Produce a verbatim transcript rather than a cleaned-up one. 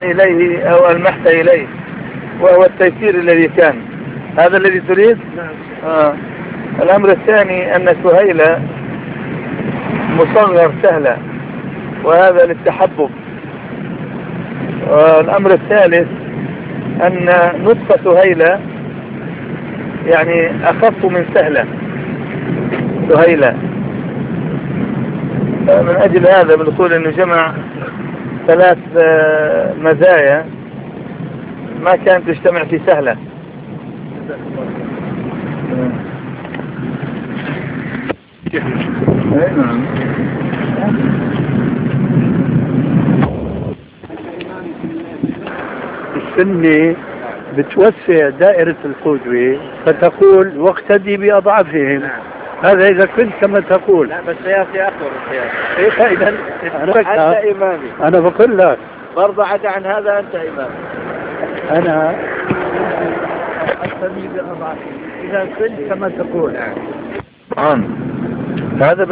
إليه أو ألمحت إليه، وهو التيسير الذي كان. هذا الذي تريد؟ نعم. آه. الأمر الثاني أن سهيلة مصغر سهلة، وهذا للتحبب. والأمر الثالث أن نطق سهيلة يعني أخف من سهلة سهيلة. من أجل هذا بنقول أنه جمع ثلاث مزايا ما كانت تجتمع في سهلة. السنة بتوسع دائرة القدوة فتقول واقتدي بأضعافهم. هذا إذا كنت كما تقول. لا بس سياسي أخبر السياسي. إيه إذا أنت إمامي. أنا بقول لك برضه عدا عن هذا أنت إمامي. أنا أقتدي بأضعافهم إذا كنت كما تقول. هذا